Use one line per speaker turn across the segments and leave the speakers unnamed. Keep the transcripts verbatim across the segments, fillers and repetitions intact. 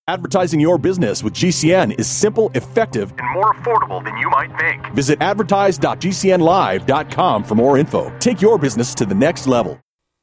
Advertising your business with G C N is simple, effective, and more affordable than you might think. Visit advertise dot g c n live dot com for more info. Take your business to the next level.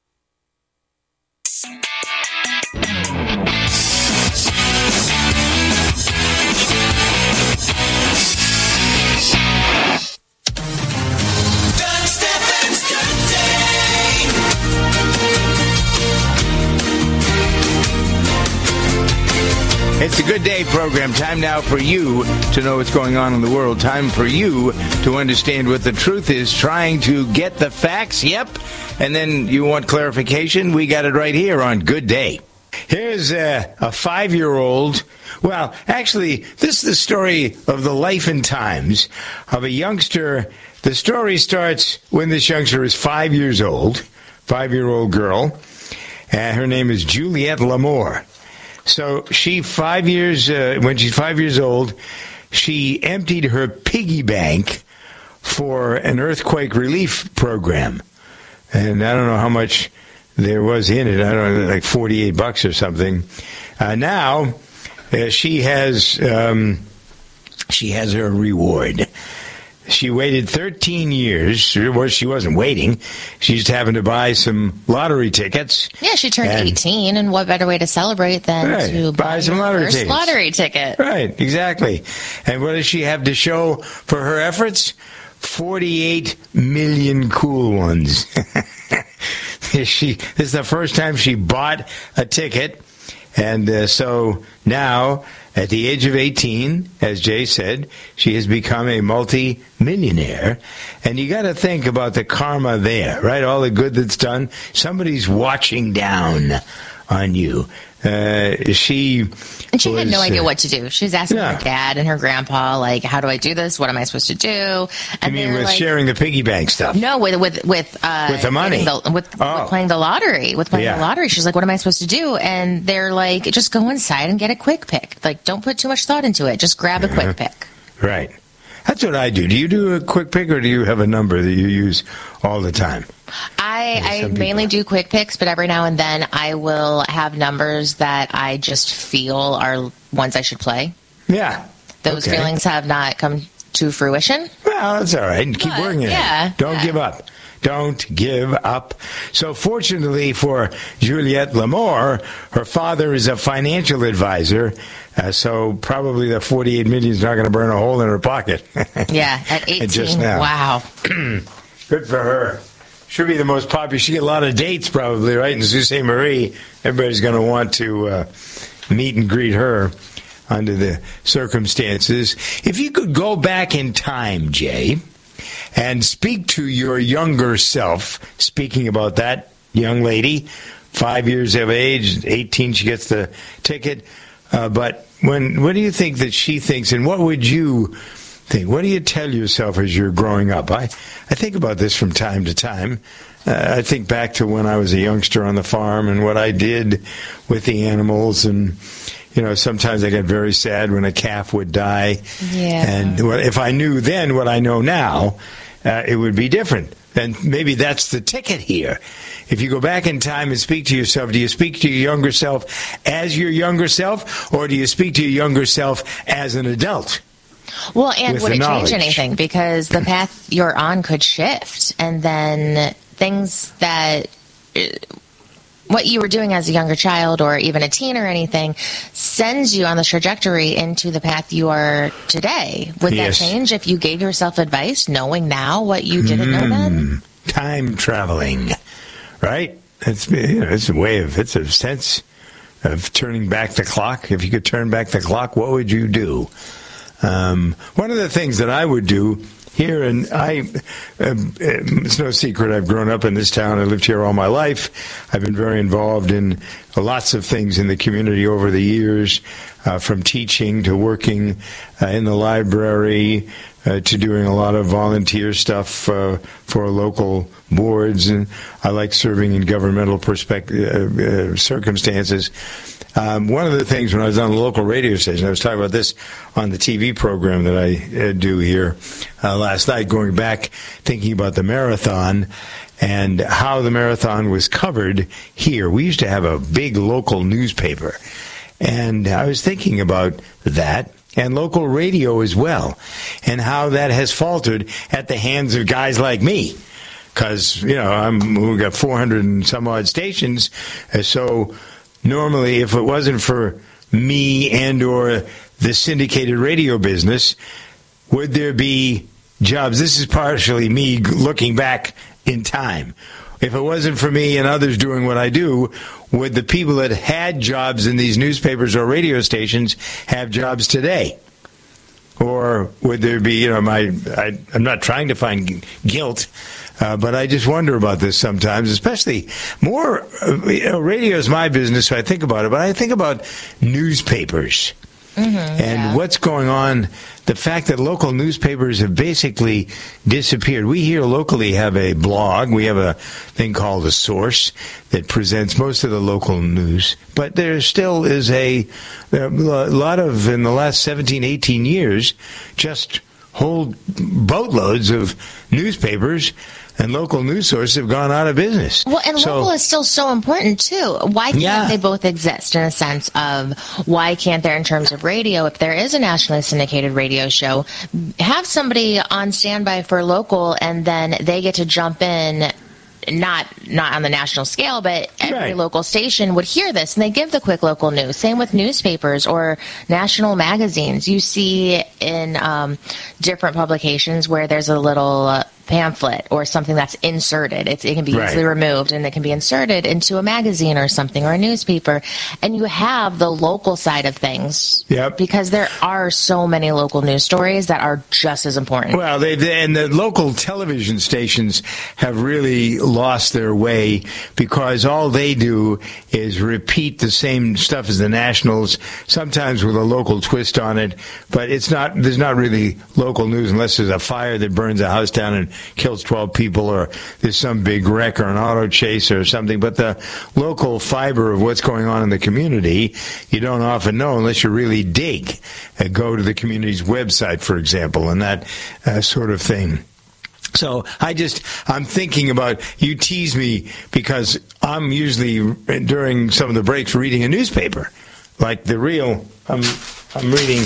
It's a Good Day program. Time now for you to know what's going on in the world. Time for you to understand what the truth is. Trying to get the facts. Yep. And then you want clarification? We got it right here on Good Day. Here's a, a five-year-old. Well, actually, this is the story of the life and times of a youngster. The story starts when this youngster is five years old, five-year-old girl. Uh, her name is Juliette L'Amour. So she, five years, uh, when she's five years old, she emptied her piggy bank for an earthquake relief program. And I don't know how much there was in it. I don't know, like forty-eight bucks or something. Uh, now, uh, she has, um, she has her reward. She waited thirteen years. Well, she wasn't waiting. She just happened to buy some lottery tickets.
Yeah, she turned
and,
eighteen, and what better way to celebrate than
right,
to buy,
buy some lottery
first
tickets.
lottery ticket?
Right, exactly. And what does she have to show for her efforts? forty-eight million cool ones. she, this is the first time she bought a ticket. And uh, so now, at the age of eighteen, as Jay said, she has become a multi-millionaire. And you got to think about the karma there, right? All the good that's done. Somebody's watching down on you. Uh, she
And she
was,
had no idea
uh,
what to do. She was asking
yeah.
her dad and her grandpa, like, how do I do this? What am I supposed to do? And
I mean, with
like,
sharing the piggy bank stuff.
No, with with with uh,
With the money.
the, with,
Oh.
with playing the lottery. With playing
Yeah.
the lottery, she's like, "What am I supposed to do?" And they're like, "Just go inside and get a quick pick. Like, don't put too much thought into it. Just grab a quick pick."
Right. That's what I do. Do you do a quick pick, or do you have a number that you use all the time?
I, I
some
mainly
people-
do quick picks, but every now and then I will have numbers that I just feel are ones I should play.
Yeah.
Those
Okay.
feelings have not come to fruition.
Well, that's all right. Keep
But,
working at
yeah,
it. Don't
yeah.
give up. Don't give up. So fortunately for Juliette L'Amour, her father is a financial advisor, uh, so probably the forty-eight million is not going to burn a hole in her pocket.
Yeah, at eighteen.
Just now.
Wow.
Good for her. Should be the most popular. She get a lot of dates probably, right? In Sault Ste. Marie, everybody's going to want to uh, meet and greet her under the circumstances. If you could go back in time, Jay, and speak to your younger self, speaking about that young lady, five years of age, eighteen, she gets the ticket. Uh, but when, what do you think that she thinks, and what would you think? What do you tell yourself as you're growing up? I, I think about this from time to time. Uh, I think back to when I was a youngster on the farm and what I did with the animals, and you know, sometimes I get very sad when a calf would die.
Yeah.
And if I knew then what I know now, uh, it would be different. And maybe that's the ticket here. If you go back in time and speak to yourself, do you speak to your younger self as your younger self, or do you speak to your younger self as an adult?
Well, and
With
would
the
it
knowledge.
change anything? Because the path you're on could shift, and then things that uh, what you were doing as a younger child or even a teen or anything sends you on the trajectory into the path you are today. Would
Yes.
that change if you gave yourself advice knowing now what you didn't know then?
Time traveling, right? It's, you know, it's a way of, it's a sense of turning back the clock. If you could turn back the clock, what would you do? Um, one of the things that I would do here, and I, uh, it's no secret, I've grown up in this town. I lived here all my life. I've been very involved in lots of things in the community over the years, uh, from teaching to working uh, in the library, uh, to doing a lot of volunteer stuff uh, for local boards, and I like serving in governmental perspect- uh, uh, circumstances. Um, one of the things when I was on the local radio station, I was talking about this on the T V program that I uh, do here uh, last night, going back, thinking about the marathon and how the marathon was covered here. We used to have a big local newspaper, And I was thinking about that, and local radio as well, and how that has faltered at the hands of guys like me. Because, you know, I'm, we've got four hundred and some odd stations, so normally if it wasn't for me and or the syndicated radio business, would there be jobs? This is partially me looking back in time. If it wasn't for me and others doing what I do, would the people that had jobs in these newspapers or radio stations have jobs today? Or would there be, you know, my, I, I'm not trying to find guilt, uh, but I just wonder about this sometimes, especially more, uh, you know, radio is my business, so I think about it, but I think about newspapers. Mm-hmm, and yeah. What's going on, the fact that local newspapers have basically disappeared. We here locally have a blog. We have a thing called The Source that presents most of the local news. But there still is a, a lot of, in the last seventeen, eighteen years, just whole boatloads of newspapers and local news sources have gone out of business.
Well, and so, local is still so important, too. Why can't yeah. they both exist in a sense of why can't there, in terms of radio, if there is a nationally syndicated radio show, have somebody on standby for local and then they get to jump in, not not on the national scale, but every right. local station would hear this and they give the quick local news. Same with newspapers or national magazines. You see in um, different publications where there's a little Uh, pamphlet or something that's inserted. It's, it can be right. easily removed and it can be inserted into a magazine or something or a newspaper. And you have the local side of things yep. because there are so many local news stories that are just as important.
Well, they, they, and the local television stations have really lost their way because all they do is repeat the same stuff as the nationals, sometimes with a local twist on it. But it's not, there's not really local news unless there's a fire that burns a house down and kills twelve people, or there's some big wreck or an auto chase or something. But the local fiber of what's going on in the community, you don't often know unless you really dig. Uh, go to the community's website, for example, and that uh, sort of thing. So I just, I'm thinking about, you tease me because I'm usually, during some of the breaks, reading a newspaper. Like the real, I'm, I'm reading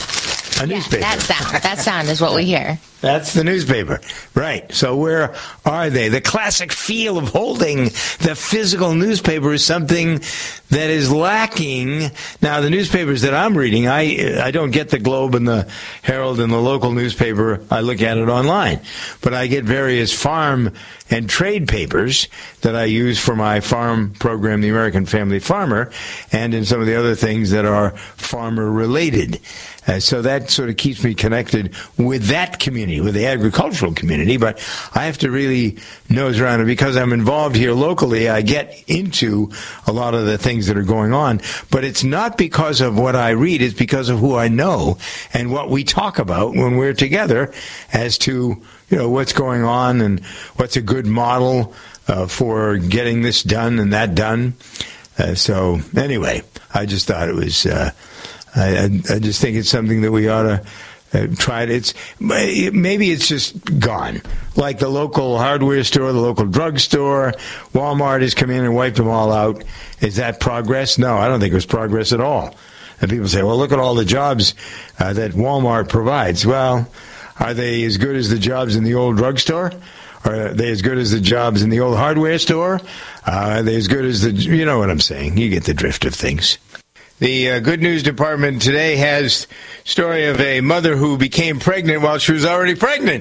a
yeah,
newspaper.
That sound, that sound is what we hear.
That's the newspaper. Right. So where are they? The classic feel of holding the physical newspaper is something that is lacking. Now, the newspapers that I'm reading, I I don't get the Globe and the Herald and the local newspaper. I look at it online. But I get various farm and trade papers that I use for my farm program, The American Family Farmer, and in some of the other things that are farmer-related. Uh, so that sort of keeps me connected with that community, with the agricultural community. But I have to really nose around it because I'm involved here locally. I get into a lot of the things that are going on. But it's not because of what I read. It's because of who I know and what we talk about when we're together as to, you know, what's going on and what's a good model uh, for getting this done and that done. Uh, so anyway, I just thought it was... Uh, I, I just think it's something that we ought to uh, try. It. It's maybe it's just gone, like the local hardware store, the local drugstore. Walmart has come in and wiped them all out. Is that progress? No, I don't think it was progress at all. And people say, "Well, look at all the jobs uh, that Walmart provides." Well, are they as good as the jobs in the old drugstore? Are they as good as the jobs in the old hardware store? Uh, are they as good as the? You know what I'm saying? You get the drift of things. The uh, Good News Department today has story of a mother who became pregnant while she was already pregnant.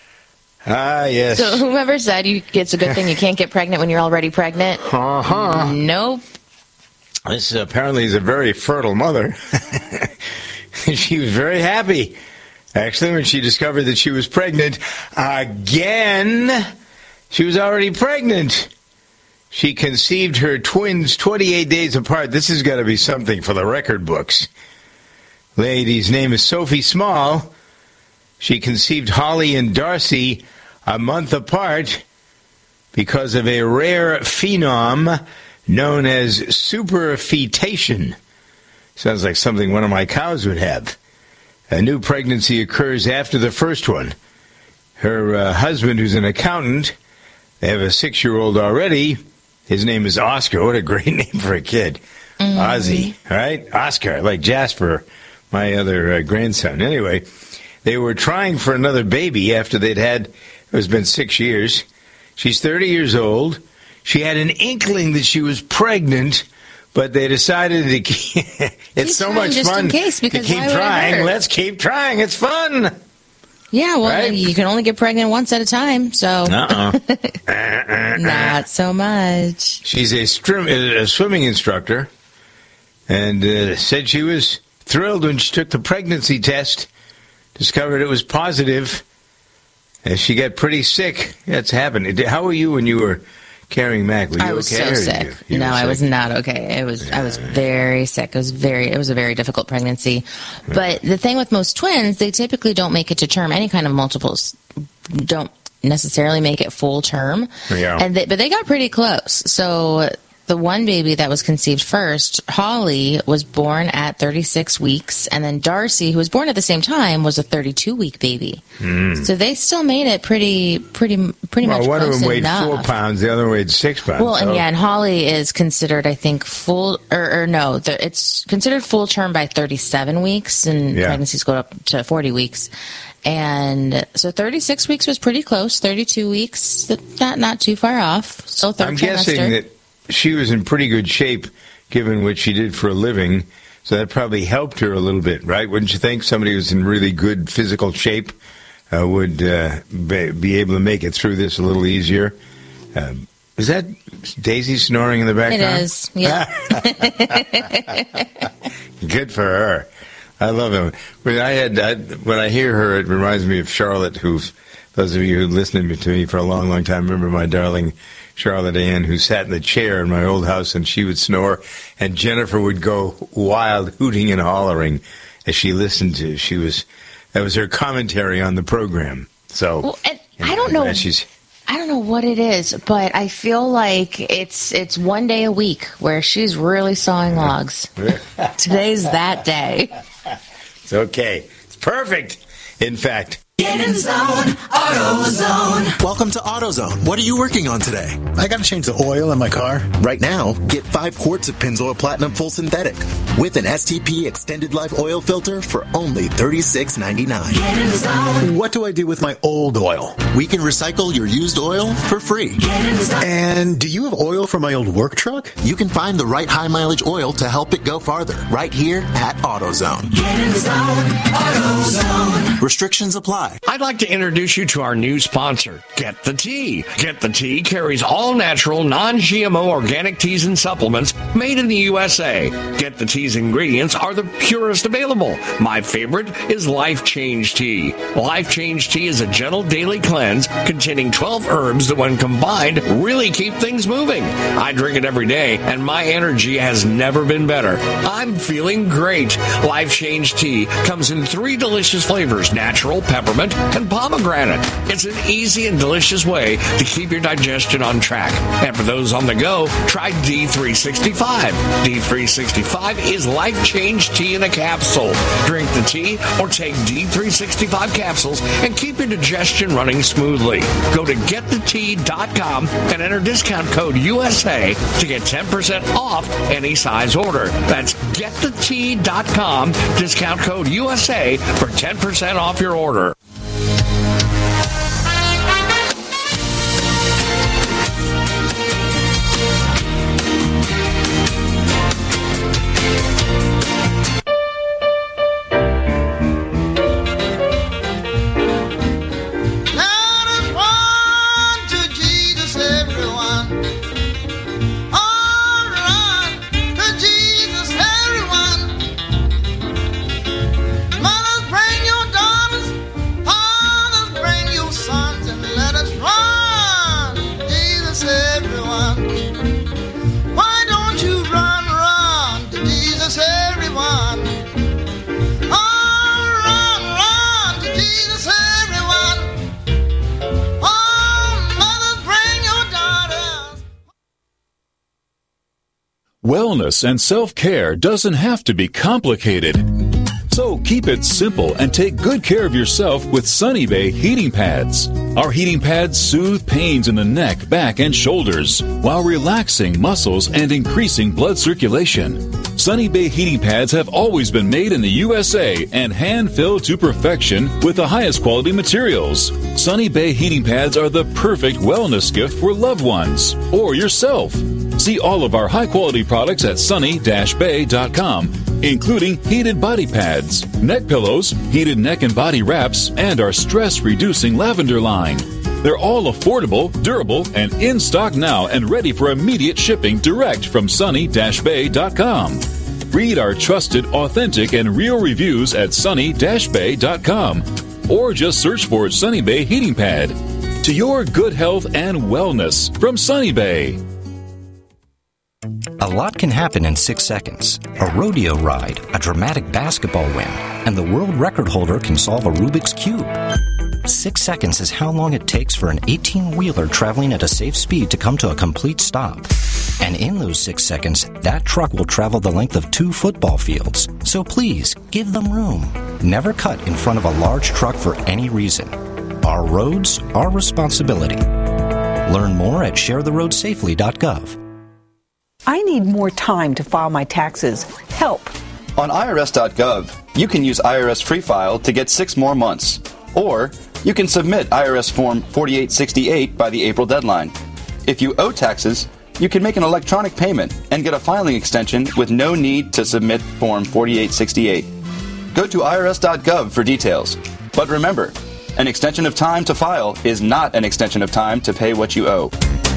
Ah, yes.
So whoever said you, it's a good thing you can't get pregnant when you're already pregnant?
Uh-huh.
Nope.
This apparently is a very fertile mother. She was very happy, actually, when she discovered that she was pregnant again. She was already pregnant. She conceived her twins twenty-eight days apart. This has got to be something for the record books. Lady's name is Sophie Small. She conceived Holly and Darcy a month apart because of a rare phenom known as superfetation. Sounds like something one of my cows would have. A new pregnancy occurs after the first one. Her uh, husband, who's an accountant, they have a six-year-old already. His name is Oscar. What a great name for a kid. Mm-hmm. Ozzy, right? Oscar, like Jasper, my other uh, grandson. Anyway, they were trying for another baby after they'd had, it's been six years. She's thirty years old. She had an inkling that she was pregnant, but they decided to keep, it's
keep
so much
just
fun
in case,
to
because
keep trying. Let's keep trying. It's fun.
Yeah, well,
right?
You can only get pregnant once at a time, so
Uh-uh.
not so much.
She's a, strim- a swimming instructor, and uh, said she was thrilled when she took the pregnancy test, discovered it was positive, and she got pretty sick. That's happened. How were you when you were carrying Mac? Were you
I was
okay?
so
or
sick.
You, you
no,
were
I
sick?
was not okay. It was. I was very sick. It was very. It was a very difficult pregnancy. But the thing with most twins, they typically don't make it to term. Any kind of multiples don't necessarily make it full term.
Yeah.
And they, but they got pretty close. So the one baby that was conceived first, Holly, was born at thirty-six weeks, and then Darcy, who was born at the same time, was a thirty-two week baby. Mm. So they still made it pretty, pretty, pretty
well,
much.
One
close
of them weighed
enough.
four pounds, the other weighed six pounds.
Well, and
so.
yeah, and Holly is considered, I think, full, or, or no, the, it's considered full term by thirty-seven weeks, and
Yeah.
pregnancies go up to forty weeks. And so thirty-six weeks was pretty close, thirty-two weeks, not not too far off. So third
I'm
trimester.
guessing that she was in pretty good shape, given what she did for a living, so that probably helped her a little bit, right? Wouldn't you think somebody who's in really good physical shape uh, would uh, be, be able to make it through this a little easier? Um, is that Daisy snoring in the background?
It is, yeah.
Good for her. I love it. When I had, I, when I hear her, it reminds me of Charlotte, who, those of you who listened to me for a long, long time, remember my darling Charlotte Ann, who sat in the chair in my old house, and she would snore, and Jennifer would go wild, hooting and hollering as she listened to. She was, that was her commentary on the program. So,
Well, and I don't know.
She's,
I don't know what it is, but I feel like it's it's one day a week where she's really sawing logs. Today's that day.
It's okay. It's perfect. In fact.
Get in zone, AutoZone.
Welcome to AutoZone. What are you working on today?
I got to change the oil in my car.
Right now, get five quarts of Pennzoil Platinum Full Synthetic with an S T P Extended Life Oil Filter for only thirty-six ninety-nine.
Get in zone.
What do I do with my old oil?
We can recycle your used oil for free.
Get in zone.
And do you have oil for my old work truck?
You can find the right high mileage oil to help it go farther right here at AutoZone.
Get in zone, AutoZone.
Restrictions apply.
I'd like to introduce you to our new sponsor, Get the Tea. Get the Tea carries all natural, non-G M O organic teas and supplements made in the U S A. Get the Tea's ingredients are the purest available. My favorite is Life Change Tea. Life Change Tea is a gentle daily cleanse containing twelve herbs that, when combined, really keep things moving. I drink it every day, and my energy has never been better. I'm feeling great. Life Change Tea comes in three delicious flavors: natural, peppermint, and pomegranate. It's an easy and delicious way to keep your digestion on track. And for those on the go, try D three sixty-five. D three sixty-five is Life Change Tea in a capsule. Drink the tea or take D three sixty-five capsules and keep your digestion running smoothly. Go to get the tea dot com and enter discount code U S A to get ten percent off any size order. That's get the tea dot com, discount code U S A for ten percent off your order.
Wellness and self-care doesn't have to be complicated. So keep it simple and take good care of yourself with Sunny Bay heating pads. Our heating pads soothe pains in the neck, back, and shoulders while relaxing muscles and increasing blood circulation. Sunny Bay heating pads have always been made in the U S A and hand-filled to perfection with the highest quality materials. Sunny Bay heating pads are the perfect wellness gift for loved ones or yourself. See all of our high-quality products at sunny dash bay dot com, including heated body pads, neck pillows, heated neck and body wraps, and our stress-reducing lavender line. They're all affordable, durable, and in stock now and ready for immediate shipping direct from sunny dash bay dot com. Read our trusted, authentic, and real reviews at sunny dash bay dot com or just search for Sunny Bay Heating Pad. To your good health and wellness from Sunny Bay.
A lot can happen in six seconds. A rodeo ride, a dramatic basketball win, and the world record holder can solve a Rubik's Cube. Six seconds is how long it takes for an eighteen-wheeler traveling at a safe speed to come to a complete stop. And in those six seconds, that truck will travel the length of two football fields. So please, give them room. Never cut in front of a large truck for any reason. Our roads, our responsibility. Learn more at share the road safely dot gov.
I need more time to file my taxes. Help.
On I R S dot gov, you can use I R S Free File to get six more months. Or you can submit I R S Form forty-eight sixty-eight by the April deadline. If you owe taxes, you can make an electronic payment and get a filing extension with no need to submit Form forty-eight sixty-eight. Go to I R S dot gov for details. But remember, an extension of time to file is not an extension of time to pay what you owe.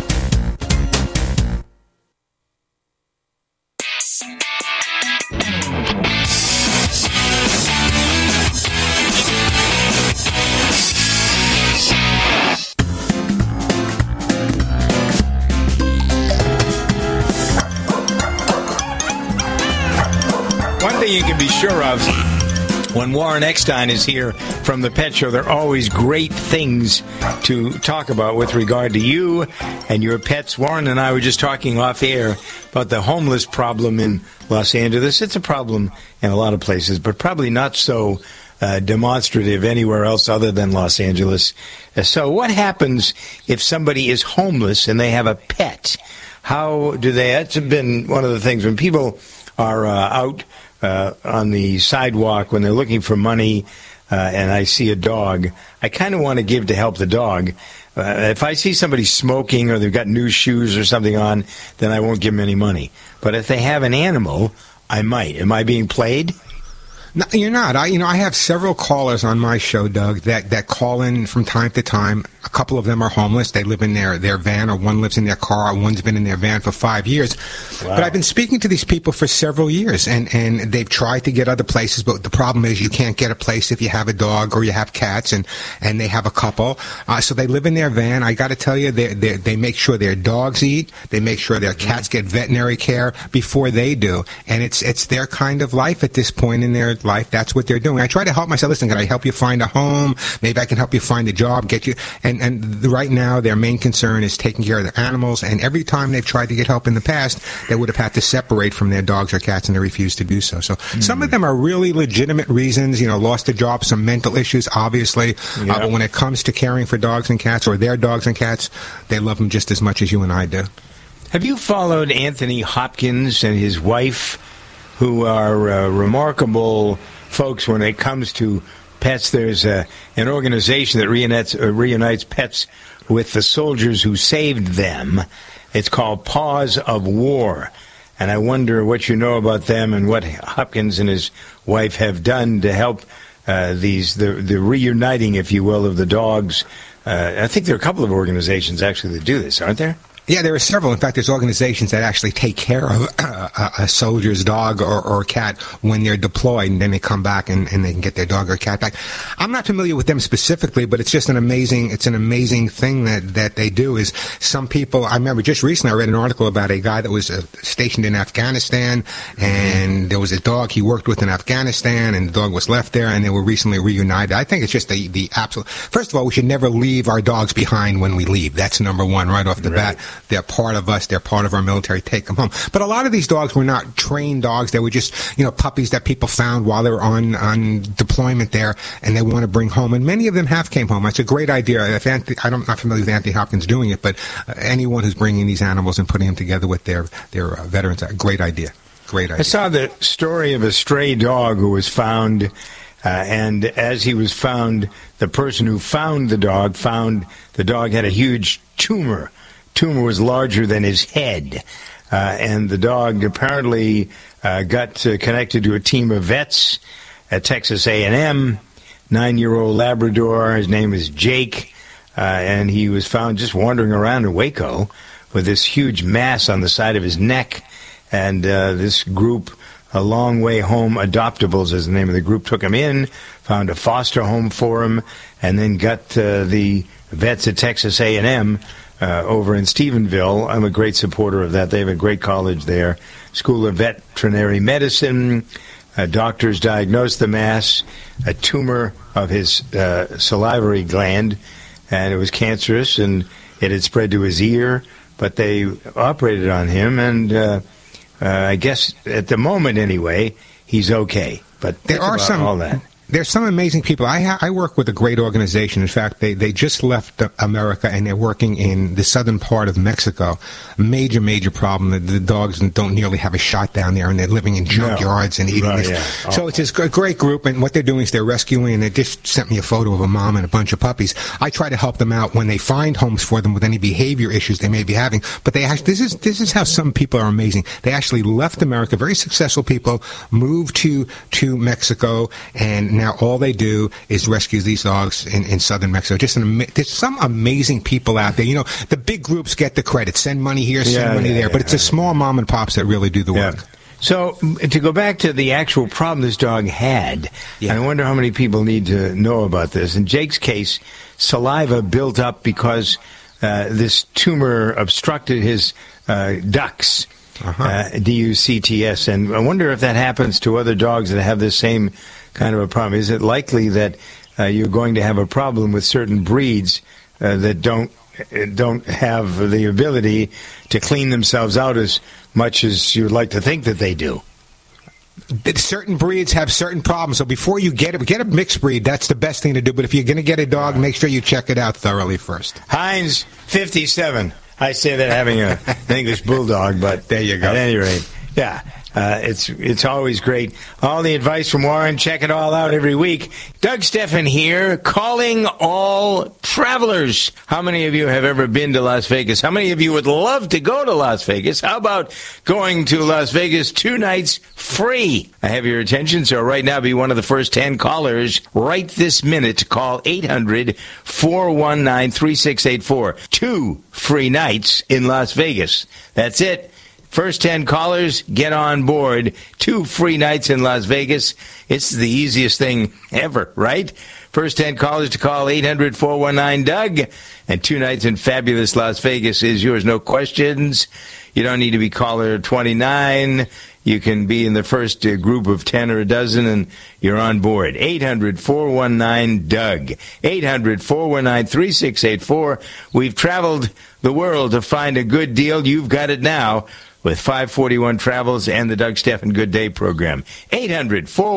One thing you can be sure of, when Warren Eckstein is here from the Pet Show, there are always great things to talk about with regard to you and your pets. Warren and I were just talking off air about the homeless problem in Los Angeles. It's a problem in a lot of places, but probably not so uh, demonstrative anywhere else other than Los Angeles. Uh, so what happens if somebody is homeless and they have a pet? How do they? That's been one of the things when people are uh, out Uh, on the sidewalk when they're looking for money uh, and I see a dog, I kind of want to give to help the dog. Uh, if I see somebody smoking or they've got new shoes or something on, then I won't give them any money. But if they have an animal, I might. Am I being played?
No, you're not. I, you know, I have several callers on my show, Doug, that, that call in from time to time. A couple of them are homeless. They live in their, their van, or one lives in their car, or one's been in their van for five years. Wow. But I've been speaking to these people for several years, and, and they've tried to get other places, but the problem is you can't get a place if you have a dog or you have cats, and, and they have a couple. Uh, so they live in their van. I got to tell you, they, they, they make sure their dogs eat. They make sure their cats get veterinary care before they do. And it's, it's their kind of life at this point in their life. That's what they're doing. I try to help myself. Listen, can I help you find a home? Maybe I can help you find a job, get you. And, and the, right now, their main concern is taking care of their animals. And every time they've tried to get help in the past, they would have had to separate from their dogs or cats, and they refuse to do so. So mm-hmm. some of them are really legitimate reasons, you know, lost a job, some mental issues, obviously. Yeah. Uh, but when it comes to caring for dogs and cats, or their dogs and cats, they love them just as much as you and I do.
Have you followed Anthony Hopkins and his wife, who are uh, remarkable folks when it comes to pets? There's a, an organization that reunites, uh, reunites pets with the soldiers who saved them. It's called Paws of War. And I wonder what you know about them and what Hopkins and his wife have done to help uh, these the, the reuniting, if you will, of the dogs. Uh, I think there are a couple of organizations actually that do this, aren't there?
Yeah, there are several. In fact, there's organizations that actually take care of a, a soldier's dog or, or cat when they're deployed, and then they come back and, and they can get their dog or cat back. I'm not familiar with them specifically, but it's just an amazing, it's an amazing thing that, that they do. Is some people, I remember just recently I read an article about a guy that was uh, stationed in Afghanistan, and there was a dog he worked with in Afghanistan, and the dog was left there, and they were recently reunited. I think it's just the, the absolute, first of all, we should never leave our dogs behind when we leave. That's number one right off the right. bat. they're part of us, they're part of our military, take them home. But a lot of these dogs were not trained dogs. They were just, you know, puppies that people found while they were on, on deployment there, and they want to bring home. And many of them have came home. It's a great idea. If Anthony, I don't, I'm not familiar with Anthony Hopkins doing it, but uh, anyone who's bringing these animals and putting them together with their, their uh, veterans, a great idea. Great idea.
I saw the story of a stray dog who was found, uh, and as he was found, the person who found the dog found the dog had a huge tumor. Tumor was larger than his head, uh, and the dog apparently uh, got uh, connected to a team of vets at Texas A and M. Nine-year-old Labrador. His name is Jake, uh, and he was found just wandering around in Waco with this huge mass on the side of his neck. And uh, this group, A Long Way Home Adoptables is the name of the group, took him in, found a foster home for him, and then got uh, the vets at Texas A and M uh, over in Stephenville. I'm a great supporter of that. They have a great college there. School of Veterinary Medicine. Uh, doctors diagnosed the mass, a tumor of his uh, salivary gland, and it was cancerous, and it had spread to his ear. But they operated on him, and uh, uh, I guess at the moment anyway, he's okay. But
there are some
all that.
There's some amazing people. I ha- I work with a great organization. In fact, they, they just left America, and they're working in the southern part of Mexico. Major, major problem. The, the dogs don't nearly have a shot down there, and they're living in junkyards no. and eating
right,
this.
Yeah.
So it's a great group, and what they're doing is they're rescuing, and they just sent me a photo of a mom and a bunch of puppies. I try to help them out when they find homes for them with any behavior issues they may be having. But they actually, this is this is how some people are amazing. They actually left America, very successful people, moved to, to Mexico, and now all they do is rescue these dogs in, in southern Mexico. Just an, there's some amazing people out there. You know, the big groups get the credit. Send money here, send
yeah,
money
yeah,
there.
Yeah,
but it's
yeah.
the small mom and pops that really do the
yeah.
work.
So, to go back to the actual problem this dog had, yeah. I wonder how many people need to know about this. In Jake's case, saliva built up because uh, this tumor obstructed his uh, ducts. Uh-huh. Uh, D U C T S, and I wonder if that happens to other dogs that have the same kind of a problem. Is it likely that uh, you're going to have a problem with certain breeds uh, that don't don't have the ability to clean themselves out as much as you'd like to think that they do?
Certain breeds have certain problems, so before you get it, get a mixed breed. That's the best thing to do. But if you're going to get a dog, make sure you check it out thoroughly first.
Heinz, fifty-seven. I say that having a, an English bulldog, but
there you go.
At any rate, yeah, uh, it's it's always great. All the advice from Warren, check it all out every week. Doug Steffen here, calling all travelers. How many of you have ever been to Las Vegas? How many of you would love to go to Las Vegas? How about going to Las Vegas two nights free? I have your attention, so right now be one of the first ten callers right this minute. Call eight hundred, four one nine, three six eight four. Two free nights in Las Vegas. That's it. First ten callers, get on board. Two free nights in Las Vegas. It's the easiest thing ever, right? First ten callers to call eight hundred, four one nine, Doug. And two nights in fabulous Las Vegas is yours. No questions. You don't need to be caller twenty-nine. You can be in the first uh, group of ten or a dozen, and you're on board. eight hundred, four one nine, Doug. eight hundred, four one nine, three six eight four. We've traveled the world to find a good deal. You've got it now with five forty-one Travels and the Doug Steffen Good Day program. eight hundred, four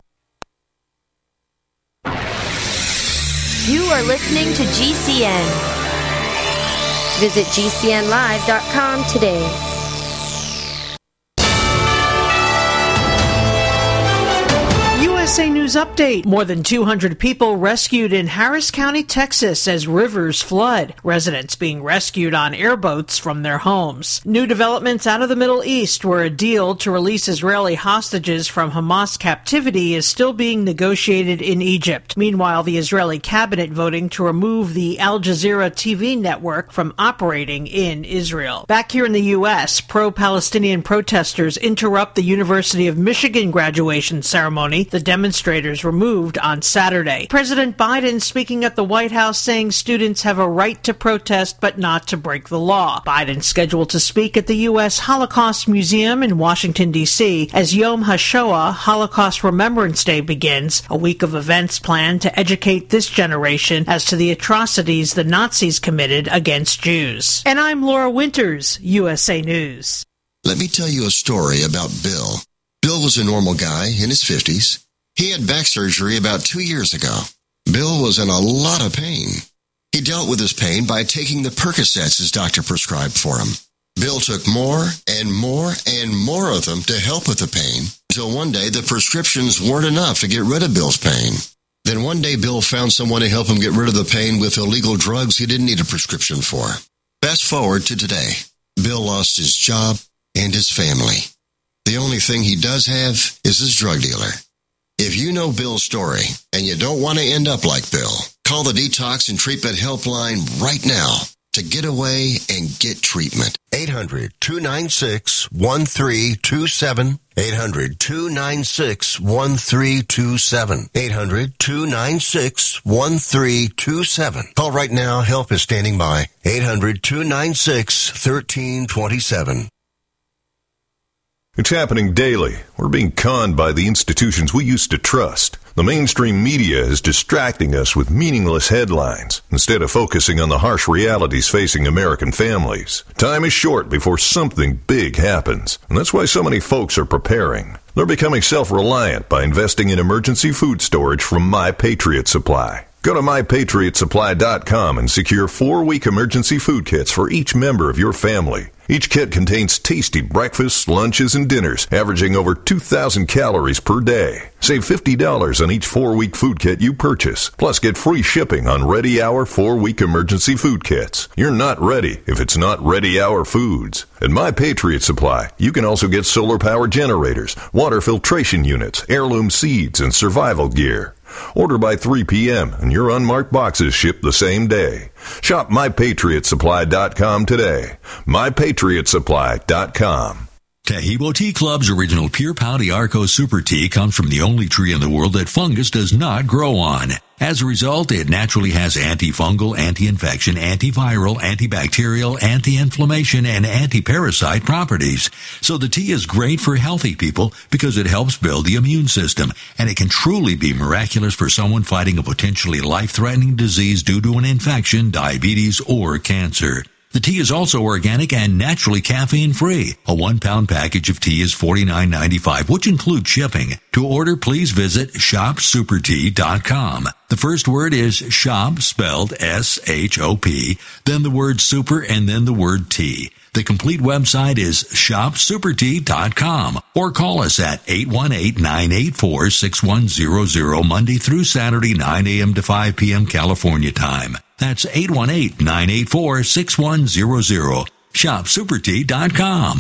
You are listening to G C N. Visit G C N live dot com today.
U S A News Update. More than two hundred people rescued in Harris County, Texas as rivers flood. Residents being rescued on airboats from their homes. New developments out of the Middle East, where a deal to release Israeli hostages from Hamas captivity is still being negotiated in Egypt. Meanwhile, the Israeli cabinet voting to remove the Al Jazeera T V network from operating in Israel. Back here in the U S, pro-Palestinian protesters interrupt the University of Michigan graduation ceremony. The demonstrators removed on Saturday. President Biden speaking at the White House saying students have a right to protest but not to break the law. Biden scheduled to speak at the U S Holocaust Museum in Washington, D C as Yom HaShoah, Holocaust Remembrance Day, begins, a week of events planned to educate this generation as to the atrocities the Nazis committed against Jews. And I'm Laura Winters, U S A News.
Let me tell you a story about Bill. Bill was a normal guy in his fifties. He had back surgery about two years ago. Bill was in a lot of pain. He dealt with his pain by taking the Percocets his doctor prescribed for him. Bill took more and more and more of them to help with the pain, until one day the prescriptions weren't enough to get rid of Bill's pain. Then one day Bill found someone to help him get rid of the pain with illegal drugs he didn't need a prescription for. Fast forward to today. Bill lost his job and his family. The only thing he does have is his drug dealer. If you know Bill's story and you don't want to end up like Bill, call the Detox and Treatment Helpline right now to get away and get treatment. eight hundred, two nine six, one three two seven. eight hundred, two nine six, one three two seven. eight hundred, two nine six, one three two seven. Call right now. Help is standing by. eight hundred, two nine six, one three two seven.
It's happening daily. We're being conned by the institutions we used to trust. The mainstream media is distracting us with meaningless headlines instead of focusing on the harsh realities facing American families. Time is short before something big happens, and that's why so many folks are preparing. They're becoming self-reliant by investing in emergency food storage from My Patriot Supply. Go to my patriot supply dot com and secure four-week emergency food kits for each member of your family. Each kit contains tasty breakfasts, lunches, and dinners, averaging over two thousand calories per day. Save fifty dollars on each four-week food kit you purchase. Plus, get free shipping on Ready Hour four-week emergency food kits. You're not ready if it's not Ready Hour Foods. At My Patriot Supply, you can also get solar power generators, water filtration units, heirloom seeds, and survival gear. Order by three p.m. and your unmarked boxes ship the same day. Shop my patriot supply dot com today. my patriot supply dot com.
Tahibo Tea Club's original Pure Pau d'Arco Super Tea comes from the only tree in the world that fungus does not grow on. As a result, it naturally has antifungal, anti-infection, antiviral, antibacterial, anti-inflammation, and anti-parasite properties. So the tea is great for healthy people because it helps build the immune system, and it can truly be miraculous for someone fighting a potentially life-threatening disease due to an infection, diabetes, or cancer. The tea is also organic and naturally caffeine-free. A one-pound package of tea is forty-nine ninety-five, which includes shipping. To order, please visit shop super tea dot com. The first word is shop, spelled S H O P, then the word super, and then the word tea. The complete website is shop super tea dot com, or call us at eight one eight, nine eight four, six one zero zero Monday through Saturday, nine a.m. to five p.m. California time. That's eight one eight, nine eight four, six one zero zero. shop super tea dot com.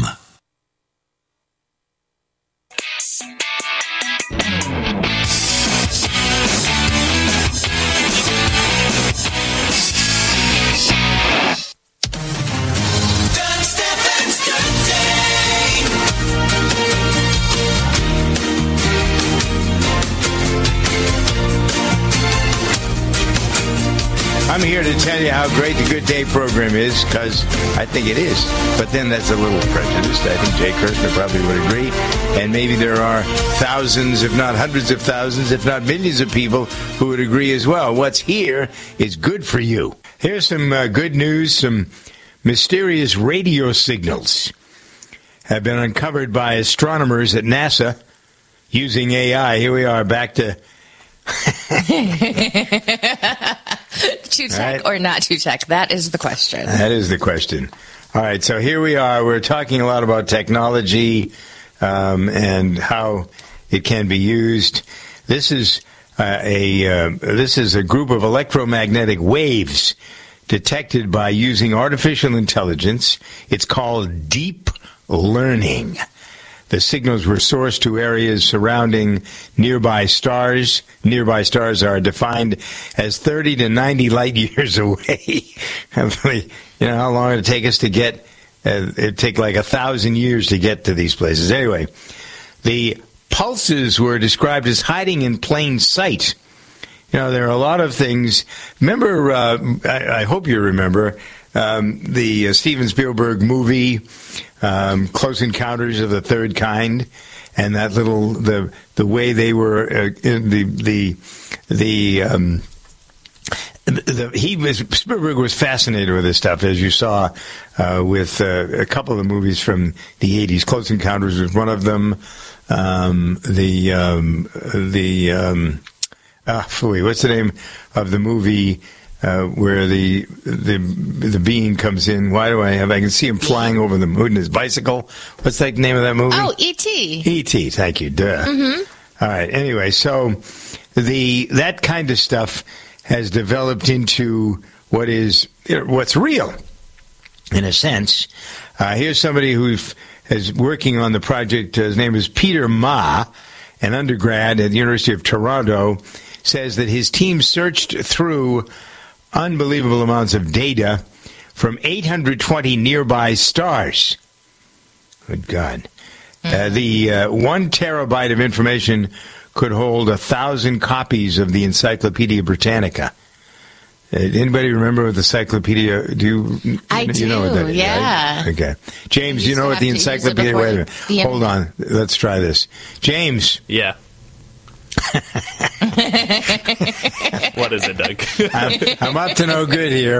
I'm here to tell you how great the Good Day program is, because I think it is. But then that's a little prejudiced. I think Jay Kirshner probably would agree. And maybe there are thousands, if not hundreds of thousands, if not millions of people who would agree as well. What's here is good for you. Here's some uh, good news. Some mysterious radio signals have been uncovered by astronomers at NASA using A I. Here we are, back to...
To check right. Or not to check? That is the question.
That is the question. All right, so here we are. We're talking a lot about technology um, and how it can be used. This is uh, a uh, this is a group of electromagnetic waves detected by using artificial intelligence. It's called deep learning. The signals were sourced to areas surrounding nearby stars. Nearby stars are defined as thirty to ninety light years away. You know how long it would take us to get? Uh, it'd take like a thousand years to get to these places. Anyway, the pulses were described as hiding in plain sight. You know, there are a lot of things. Remember, uh, I, I hope you remember, um, the uh, Steven Spielberg movie, um, Close Encounters of the Third Kind, and that little, the the way they were, uh, in the, the, the, um, the, he was, Spielberg was fascinated with this stuff, as you saw uh, with uh, a couple of movies from the eighties. Close Encounters was one of them. Um, the, um, the, um, Ah, phooey. What's the name of the movie uh, where the the the being comes in? Why do I have? I can see him flying over the moon in his bicycle. What's the name of that movie?
Oh, E T
E T Thank you. Duh.
Mm-hmm.
All right. Anyway, so the that kind of stuff has developed into what is what's real, in a sense. Uh, here's somebody who is working on the project. His name is Peter Ma, an undergrad at the University of Toronto. Says that his team searched through unbelievable amounts of data from eight hundred twenty nearby stars. Good God. Uh, the uh, one terabyte of information could hold a thousand copies of the Encyclopedia Britannica. Uh, anybody remember what the Encyclopedia? Do you?
I
you
do.
know what that is,
Yeah.
Right? Okay, James, you know what the Encyclopedia? Wait a minute.
The
Hold on. Let's try this. James.
Yeah. What is it, Doug?
I'm, I'm up to no good here.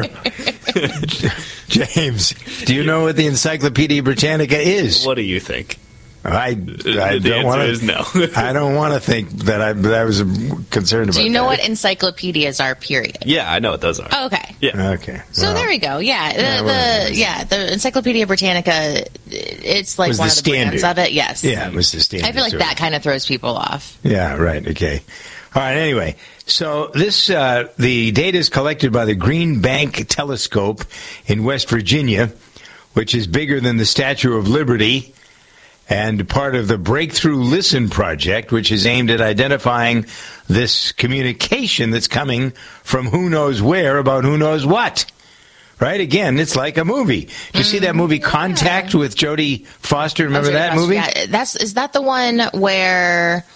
James, do you know what the Encyclopedia Britannica is?
What do you think?
I, I
the
don't want to.
is no.
I don't want to think that I, that I was concerned about.
Do you know
that.
what encyclopedias are? Period.
Yeah, I know what those are.
Oh, okay.
Yeah.
Okay.
So
well,
there we go. Yeah. The,
Yeah, well,
the yeah the Encyclopedia Britannica. It's like
was
one
the
of the brands
standard.
of it. Yes.
Yeah, it was the standard.
I feel like
sort of.
that kind of throws people off.
Yeah, right. Okay. All right. Anyway, so this uh, the data is collected by the Green Bank Telescope in West Virginia, which is bigger than the Statue of Liberty, and part of the Breakthrough Listen project, which is aimed at identifying this communication that's coming from who knows where about who knows what. Right? Again, it's like a movie. Did you see that movie Contact with Jodie Foster? Remember
Oh,
that
Jodie
movie?
Foster, yeah. That's is that the one where?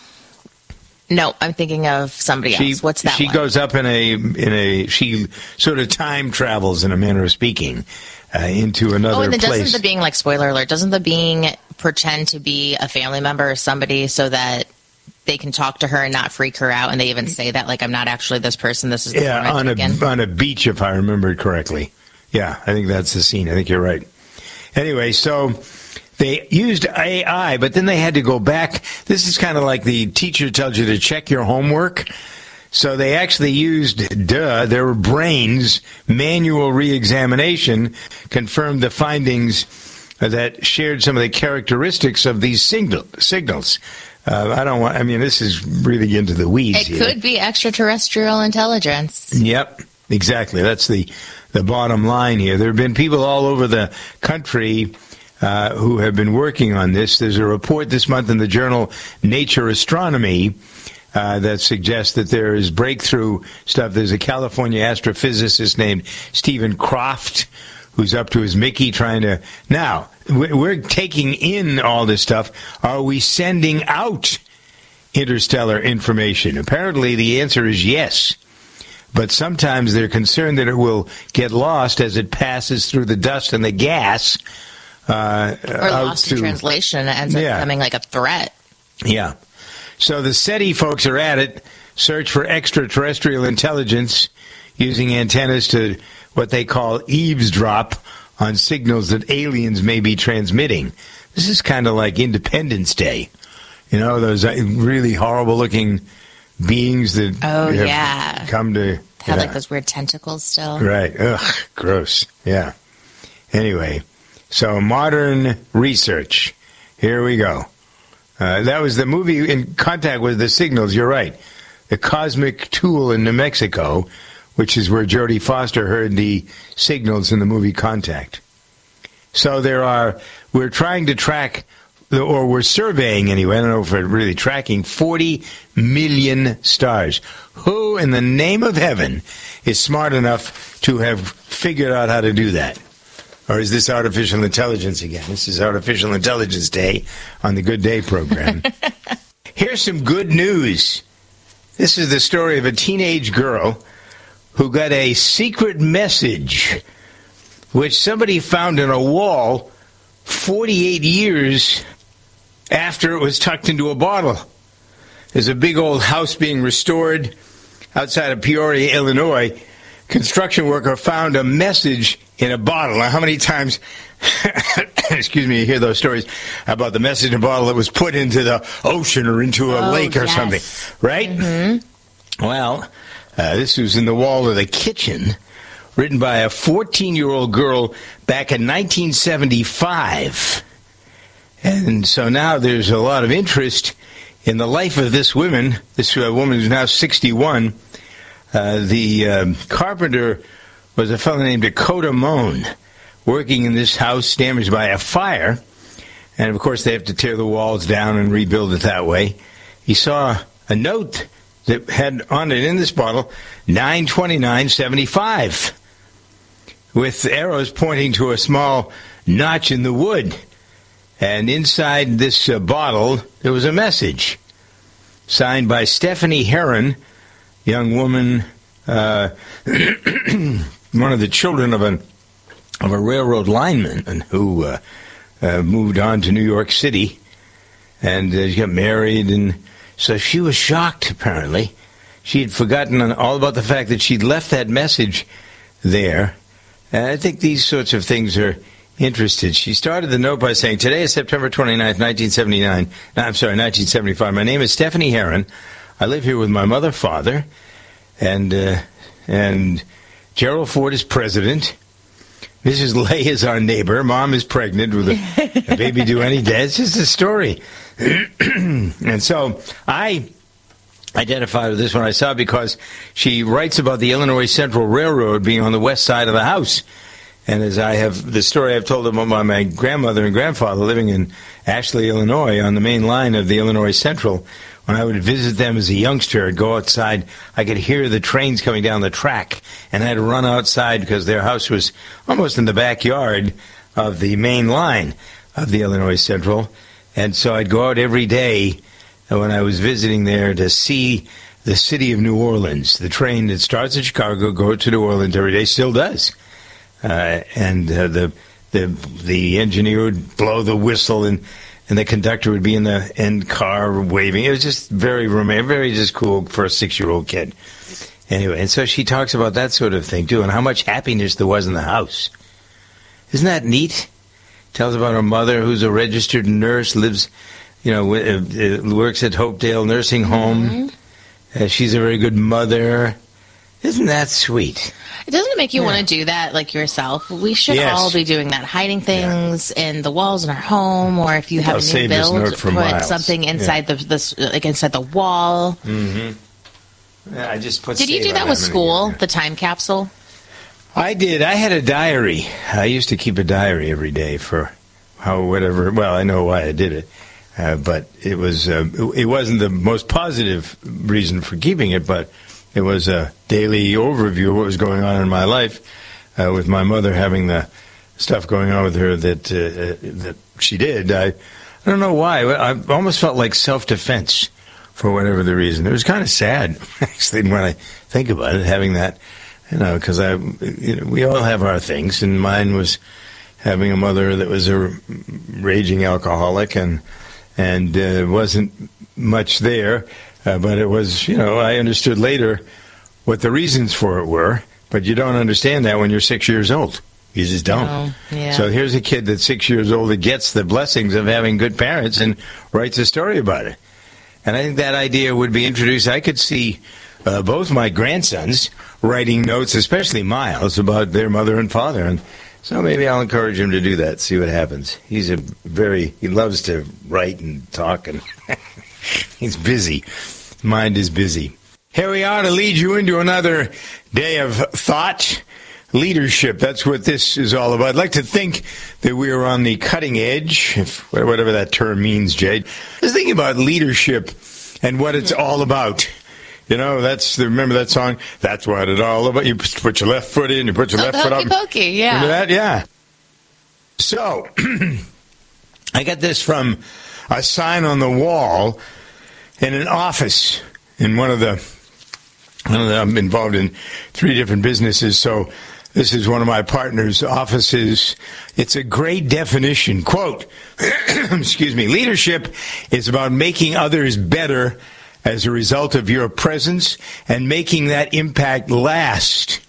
No, I'm thinking of somebody
She,
else. What's that
she
one?
goes up in a in a she sort of time travels in a manner of speaking uh, into another
oh, and then
place.
doesn't the being, like, spoiler alert, doesn't the being pretend to be a family member or somebody so that they can talk to her and not freak her out? And they even say that, like, I'm not actually this person. This is the
yeah,
form
on
I
a
took in.
on a beach, if I remember correctly. Yeah, I think that's the scene. I think you're right. Anyway, so they used A I, but then they had to go back. This is kind of like the teacher tells you to check your homework. So they actually used, duh, their brains, manual re-examination, confirmed the findings that shared some of the characteristics of these signal, signals. Uh, I don't want, I mean, this is really into the weeds
It
here.
could be extraterrestrial intelligence.
Yep, exactly. That's the, the bottom line here. There have been people all over the country uh, who have been working on this. There's a report this month in the journal Nature Astronomy uh, that suggests that there is breakthrough stuff. There's a California astrophysicist named Stephen Croft who's up to his Mickey trying to... Now, we're taking in all this stuff. Are we sending out interstellar information? Apparently, the answer is yes. But sometimes they're concerned that it will get lost as it passes through the dust and the gas. Uh,
Or lost
to,
in translation. It ends up
Yeah.
becoming like a threat.
Yeah. So the SETI folks are at it. Search for extraterrestrial intelligence using antennas to what they call eavesdrop on signals that aliens may be transmitting. This is kind of like Independence Day. You know, those really horrible-looking beings that
Oh,
have
yeah.
come to...
Had
yeah.
like those weird tentacles still.
Right. Ugh, gross. Yeah. Anyway, so modern research. Here we go. Uh, that was the movie In Contact with the Signals. You're right. The Cosmic Tool in New Mexico, which is where Jodie Foster heard the signals in the movie Contact. So there are, we're trying to track, or we're surveying anyway, I don't know if we're really tracking, forty million stars. Who in the name of heaven is smart enough to have figured out how to do that? Or is this artificial intelligence again? This is Artificial Intelligence Day on the Good Day program. Here's some good news. This is the story of a teenage girl who got a secret message which somebody found in a wall forty-eight years after it was tucked into a bottle. There's a big old house being restored outside of Peoria, Illinois. Construction worker found a message in a bottle. Now, how many times, excuse me, you hear those stories about the message in a bottle that was put into the ocean or into a
oh,
lake or
yes.
something, right?
Mm-hmm.
Well, uh, this was in the wall of the kitchen, written by a fourteen-year-old girl back in nineteen seventy-five. And so now there's a lot of interest in the life of this woman. This uh, woman is now sixty-one. Uh, the uh, carpenter was a fellow named Dakota Moan, working in this house damaged by a fire. And, of course, they have to tear the walls down and rebuild it that way. He saw a note that had on it in this bottle, nine twenty-nine seventy-five, with arrows pointing to a small notch in the wood. And inside this uh, bottle, there was a message signed by Stephanie Heron, young woman, uh, one of the children of a of a railroad lineman who uh, uh, moved on to New York City, and uh, she got married, and so she was shocked. Apparently, she had forgotten all about the fact that she'd left that message there. And I think these sorts of things are interested. She started the note by saying, "Today is September twenty-ninth, nineteen seventy-nine. No, I'm sorry, nineteen seventy-five. My name is Stephanie Heron. I live here with my mother, father, and uh, and Gerald Ford is president. Missus Lay is our neighbor. Mom is pregnant with a, a baby due any day." It's just a story. And so I identified with this when I saw it because she writes about the Illinois Central Railroad being on the west side of the house. And as I have the story I've told about my, my grandmother and grandfather living in Ashley, Illinois, on the main line of the Illinois Central, when I would visit them as a youngster, I'd go outside, I could hear the trains coming down the track, and I'd run outside because their house was almost in the backyard of the main line of the Illinois Central. And so I'd go out every day when I was visiting there to see the city of New Orleans. The train that starts in Chicago, goes to New Orleans every day, still does. Uh, and uh, the the the engineer would blow the whistle, and, and the conductor would be in the end car waving. It was just very romantic, very just cool for a six-year-old kid. Anyway, and so she talks about that sort of thing, too, and how much happiness there was in the house. Isn't that neat? Tells about her mother, who's a registered nurse, lives, you know, uh, works at Hopedale Nursing Home. Mm-hmm. Uh, she's a very good mother. Isn't that sweet?
Doesn't it make you
Yeah.
want to do that, like yourself? We should
Yes.
all be doing that, hiding things in the walls in our home, or if you have
I'll
a new
save this
build,
note for
put
Miles.
something inside
Yeah.
the this, like inside the wall.
Mm-hmm. Yeah, I just put
Did you
save
do
on
that with
many.
school? The time capsule?
I did. I had a diary. I used to keep a diary every day for how whatever. Well, I know why I did it, uh, but it was uh, it wasn't the most positive reason for keeping it, but it was a daily overview of what was going on in my life, uh, with my mother having the stuff going on with her that uh, that she did. I I don't know why. I almost felt like self-defense for whatever the reason. It was kind of sad, actually, when I think about it, having that, you know, because I, you know, we all have our things, and mine was having a mother that was a raging alcoholic, and and uh, wasn't much there. Uh, but it was, you know, I understood later what the reasons for it were, but you don't understand that when you're six years old. You just don't.
No, yeah.
So here's a kid that's six years old that gets the blessings of having good parents and writes a story about it. And I think that idea would be introduced. I could see uh, both my grandsons writing notes, especially Miles, about their mother and father. And so maybe I'll encourage him to do that, see what happens. He's a very, he loves to write and talk, and he's busy. Mind is busy. Here we are to lead you into another day of thought. Leadership, that's what this is all about. I'd like to think that we are on the cutting edge, if, whatever that term means, Jade. I was thinking about leadership and what it's all about. You know, that's the, remember that song? That's what it's all about. You put your left foot in, you put your
Oh,
left
the
foot up.
hokey pokey, yeah.
Remember that? Yeah. So, I got this from a sign on the wall, in an office in one of the, one of the, I'm involved in three different businesses, so this is one of my partner's offices. It's a great definition. Quote, excuse me, leadership is about making others better as a result of your presence and making that impact last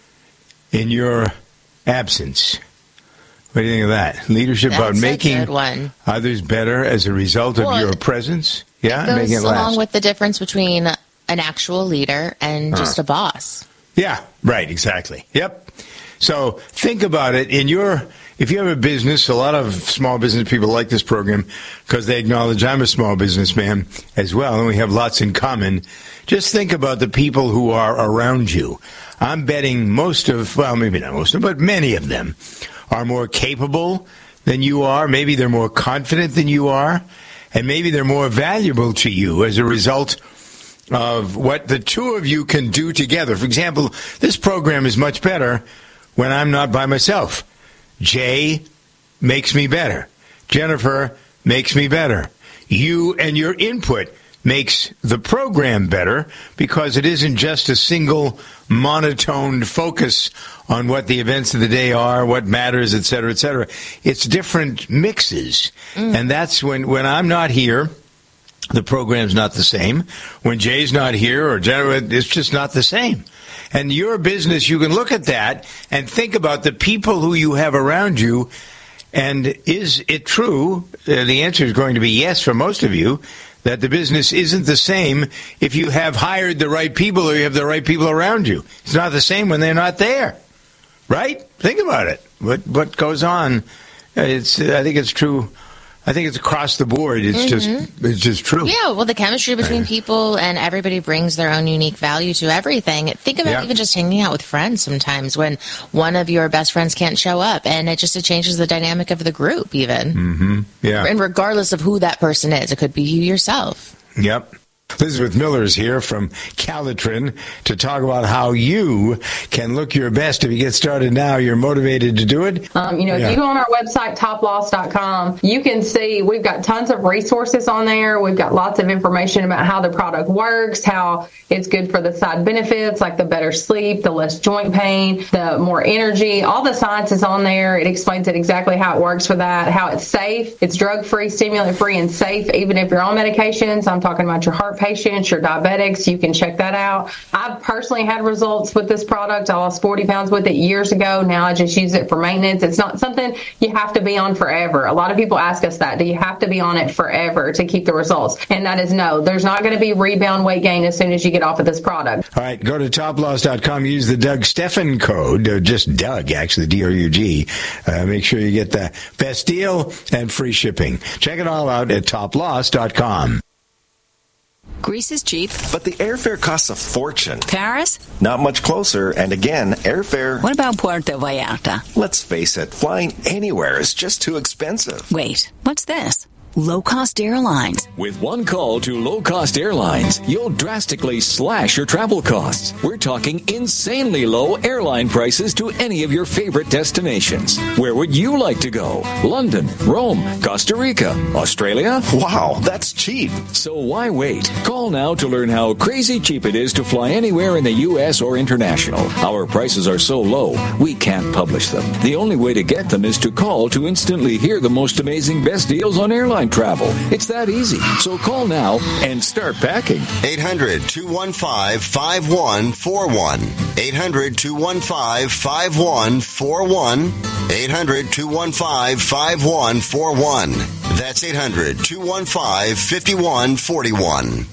in your absence. What do you think of that? Leadership
That's
about making
a good one.
others better as a result of
Well,
your presence? Yeah,
It goes
making it
along
last.
with the difference between an actual leader and just
Uh.
a boss.
Yeah, right, exactly. Yep. So think about it. In your, if you have a business, a lot of small business people like this program because they acknowledge I'm a small businessman as well, and we have lots in common. Just think about the people who are around you. I'm betting most of, well, maybe not most of, but many of them are more capable than you are. Maybe they're more confident than you are, and maybe they're more valuable to you as a result of what the two of you can do together. For example, this program is much better when I'm not by myself. Jay makes me better. Jennifer makes me better. You and your input makes the program better because it isn't just a single monotoned focus on what the events of the day are, what matters, et cetera, et cetera. It's different mixes. Mm. And that's when, when I'm not here, the program's not the same. When Jay's not here or Jennifer, it's just not the same. And your business, you can look at that and think about the people who you have around you. And is it true? Uh, the answer is going to be yes for most of you, that the business isn't the same if you have hired the right people or you have the right people around you. It's not the same when they're not there. Right? Think about it. What what goes on? It's I think it's true. I think it's across the board. It's mm-hmm. just it's just true.
Yeah, well, the chemistry between people and everybody brings their own unique value to everything. Think about yeah. even just hanging out with friends sometimes when one of your best friends can't show up, and it just it changes the dynamic of the group even.
Mm-hmm. Yeah.
And regardless of who that person is, it could be you yourself.
Yep. Elizabeth Miller is here from Calitrin to talk about how you can look your best. If you get started now, you're motivated to do it.
Um, you know, yeah. if you go on our website, top loss dot com, you can see we've got tons of resources on there. We've got lots of information about how the product works, how it's good for the side benefits, like the better sleep, the less joint pain, the more energy. All the science is on there. It explains it exactly how it works for that, how it's safe. It's drug-free, stimulant-free, and safe, even if you're on medications. I'm talking about your heart patients, your diabetics, you can check that out. I've personally had results with this product. I lost forty pounds with it years ago. Now I just use it for maintenance. It's not something you have to be on forever. A lot of people ask us that. Do you have to be on it forever to keep the results? And that is no. There's not going to be rebound weight gain as soon as you get off of this product.
All right, go to top loss dot com. Use the Doug Steffen code, uh, just Doug, actually, D O U G. Uh, make sure you get the best deal and free shipping. Check it all out at top loss dot com.
Greece is cheap.
But the airfare costs a fortune.
Paris?
Not much closer. And again, airfare...
What about Puerto Vallarta?
Let's face it, flying anywhere is just too expensive.
Wait, what's this? Low-cost airlines.
With one call to low-cost airlines, you'll drastically slash your travel costs. We're talking insanely low airline prices to any of your favorite destinations. Where would you like to go? London, Rome, Costa Rica, Australia?
Wow, that's cheap.
So why wait? Call now to learn how crazy cheap it is to fly anywhere in the U S or international. Our prices are so low, we can't publish them. The only way to get them is to call to instantly hear the most amazing best deals on airline travel. It's that easy. So call now and start packing.
eight hundred, two one five, five one four one. eight hundred, two one five, five one four one. eight hundred, two one five, five one four one. That's eight hundred, two one five, five one four one.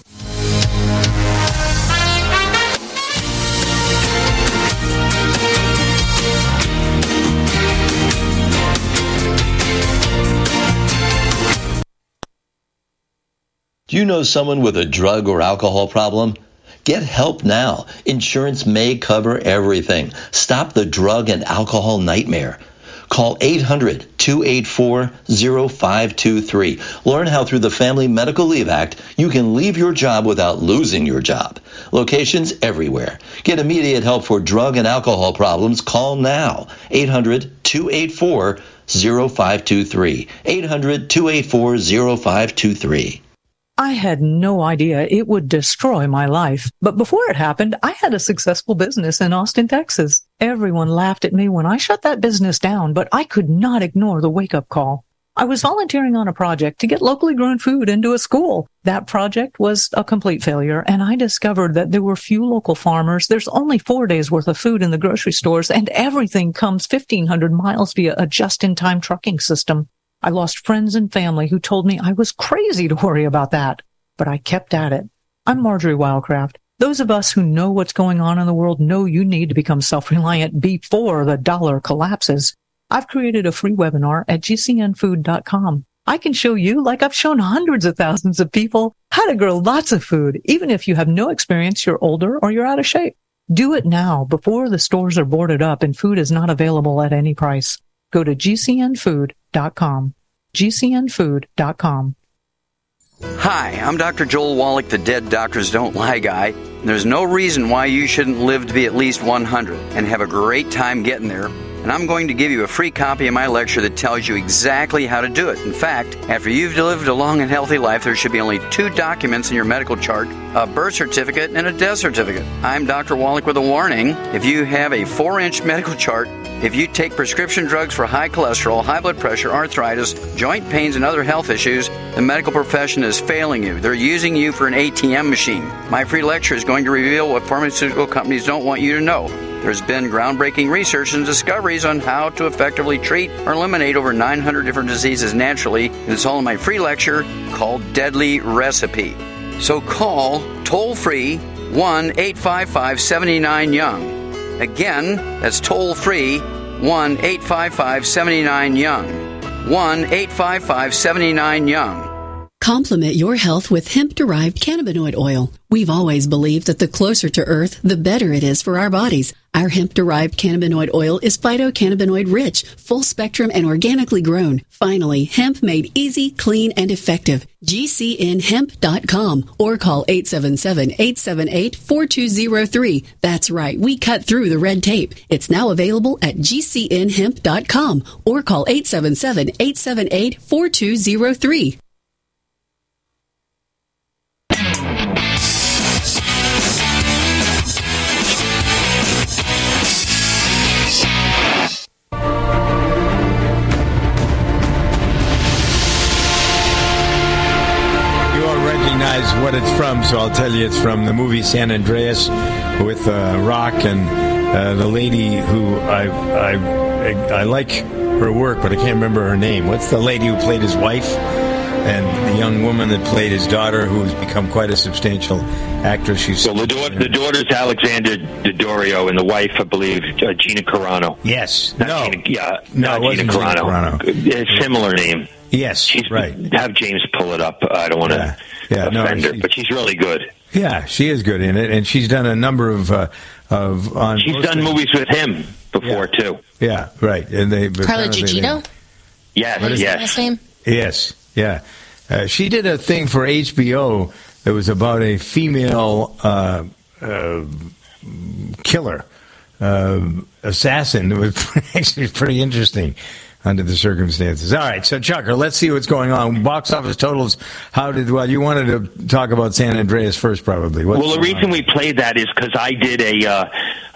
Do you know someone with a drug or alcohol problem? Get help now. Insurance may cover everything. Stop the drug and alcohol nightmare. Call eight hundred, two eight four, zero five two three. Learn how through the Family Medical Leave Act, you can leave your job without losing your job. Locations everywhere. Get immediate help for drug and alcohol problems. Call now. eight hundred, two eight four, zero five two three. eight hundred, two eight four, zero five two three.
I had no idea it would destroy my life. But before it happened, I had a successful business in Austin, Texas. Everyone laughed at me when I shut that business down, but I could not ignore the wake-up call. I was volunteering on a project to get locally grown food into a school. That project was a complete failure, and I discovered that there were few local farmers. There's only four days worth of food in the grocery stores, and everything comes fifteen hundred miles via a just-in-time trucking system. I lost friends and family who told me I was crazy to worry about that, but I kept at it. I'm Marjorie Wildcraft. Those of us who know what's going on in the world know you need to become self-reliant before the dollar collapses. I've created a free webinar at G C N food dot com. I can show you, like I've shown hundreds of thousands of people, how to grow lots of food, even if you have no experience, you're older, or you're out of shape. Do it now before the stores are boarded up and food is not available at any price. Go to G C N food dot com. G C N food dot com.
Hi, I'm Doctor Joel Wallach, the Dead Doctors Don't Lie guy. There's no reason why you shouldn't live to be at least one hundred and have a great time getting there. And I'm going to give you a free copy of my lecture that tells you exactly how to do it. In fact, after you've lived a long and healthy life, there should be only two documents in your medical chart, a birth certificate and a death certificate. I'm Doctor Wallach with a warning. If you have a four-inch medical chart, if you take prescription drugs for high cholesterol, high blood pressure, arthritis, joint pains, and other health issues, the medical profession is failing you. They're using you for an A T M machine. My free lecture is going to reveal what pharmaceutical companies don't want you to know. There's been groundbreaking research and discoveries on how to effectively treat or eliminate over nine hundred different diseases naturally, and it's all in my free lecture called Deadly Recipe. So call toll-free one eight five five, seven nine, young. Again, that's toll-free one eight five five, seven nine, young. one eight five five, seven nine, young.
Complement your health with hemp-derived cannabinoid oil. We've always believed that the closer to Earth, the better it is for our bodies. Our hemp-derived cannabinoid oil is phytocannabinoid-rich, full-spectrum, and organically grown. Finally, hemp made easy, clean, and effective. G C N hemp dot com or call eight seven seven, eight seven eight, four two zero three. That's right, we cut through the red tape. It's now available at G C N hemp dot com or call eight seven seven, eight seven eight, four two zero three.
What it's from, so I'll tell you it's from the movie San Andreas with uh, Rock and uh, the lady who I, I I like her work, but I can't remember her name. What's the lady who played his wife and the young woman that played his daughter, who's become quite a substantial actress? She's
well, the, da- the daughter's Alexander Daddario, and the wife, I believe, uh, Gina Carano.
Yes,
not
no,
Gina, yeah,
no,
not Gina Carano.
Gina Carano.
A similar name.
Yes,
she's
right.
Have James pull it up. I don't want to.
Yeah. Yeah,
offend
no,
her, but she's really good.
Yeah, she is good in it, and she's done a number of uh, of. On
she's done movies with him before
yeah.
too.
Yeah, right. And they
Carla Gugino.
Yes,
what is
yes.
Her last name?
Yes, yeah. Uh, she did a thing for H B O that was about a female uh, uh, killer, uh, assassin. It was actually pretty interesting under the circumstances. All right, so Chucker, let's see what's going on. Box office totals. How did? Well, you wanted to talk about San Andreas first, probably. What's
well, the reason
on?
we played that is because I did a. Uh,